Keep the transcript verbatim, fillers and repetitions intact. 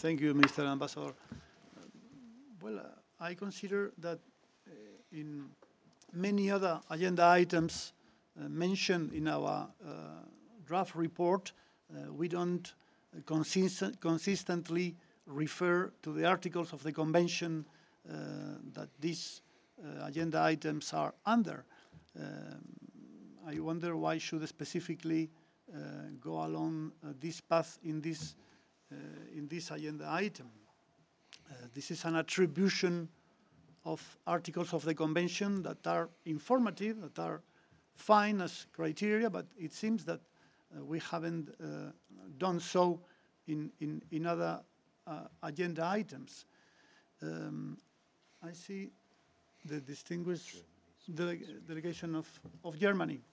thank you, Mister Ambassador. Well, uh, I consider that uh, in many other agenda items uh, mentioned in our uh, draft report, uh, we don't consistent, consistently refer to the articles of the Convention uh, that these uh, agenda items are under. Um, I wonder why should specifically uh, go along uh, this path in this, uh, in this agenda item. Uh, this is an attribution of articles of the Convention that are informative, that are fine as criteria, but it seems that uh, we haven't uh, done so in, in, in other uh, agenda items. Um, I see the distinguished dele delegation of, of Germany.